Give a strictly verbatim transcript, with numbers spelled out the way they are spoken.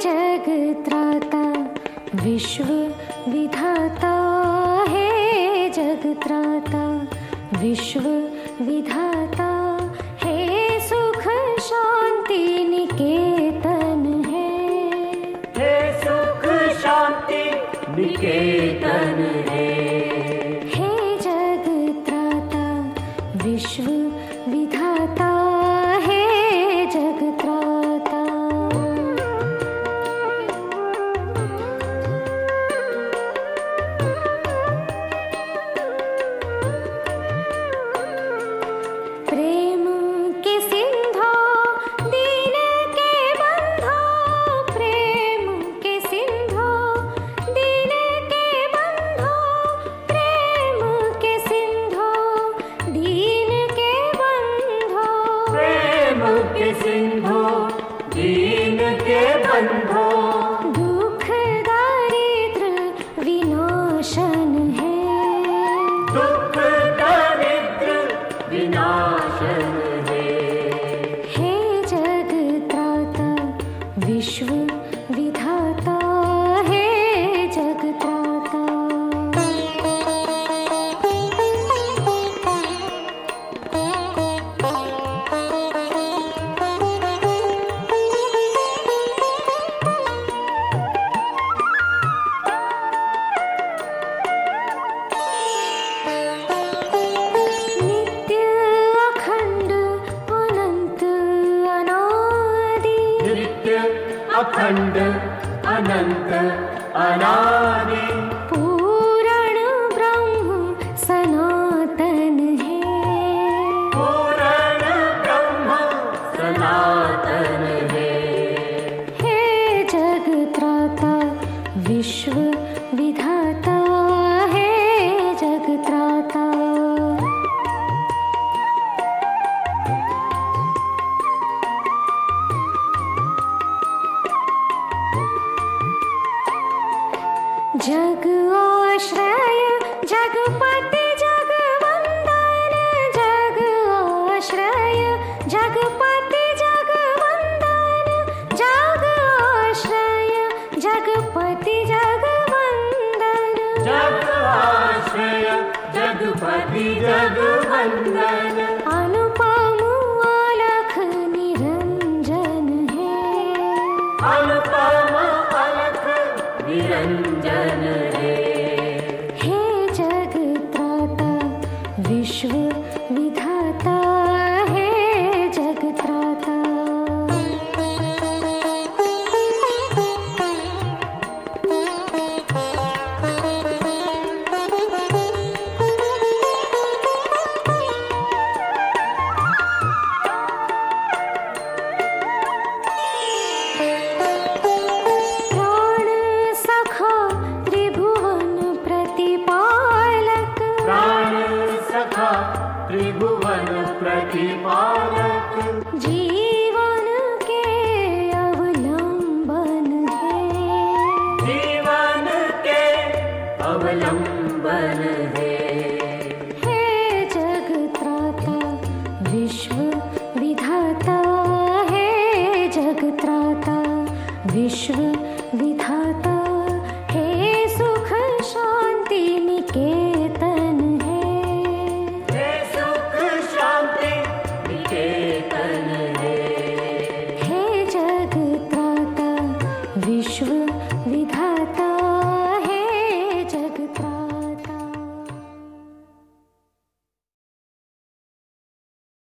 जगत्राता विश्व विधाता, हे जगत्राता विश्व विधाता, हे सुख शांति निकेतन है, हे सुख शांति निकेतन है, हे जगत्राता विश्व विधाता, हे जगत्राता। प्रेम के सिंधु दीन के बंधो, प्रेम के सिंधु दीन के बंधो, प्रेम के सिंधु दीन के बंधो, प्रेम के सिंधु दीन के बंधो, दुख दारिद्र विनाशन है, दुख दारिद्र विनाशन है, हे जगत्राता विश्व विधाता, हे जगत्राता। नित्य अखंड अनंत अनादि, नित्य अखंड अनंत अनादि, पूर्ण ब्रह्म सनातन है, पूर्ण ब्रह्म सनातन है, हे जगत्राता विश्व विधाता, हे जगत्राता। जग आश्रय जगपति जगवंदन, जग आश्रय जगपति जगवंदन, जग आश्रय जगपति जगवंदन, जग आश्रय जगपति जगवंदन, अनुपम अलख निरंजन है, अनुपम अलख निरंजन है, हे जगत्राता विश्व विधाता, हे जगत्राता। प्राण सखा त्रिभुवन प्रतिपालक, प्राण सखा त्रिभुवन प्रतिपालक, जीवन के अवलंबन है, जीवन के अवलंबन है, हे जगत्राता विश्व विधाता, हे जगत्राता विश्व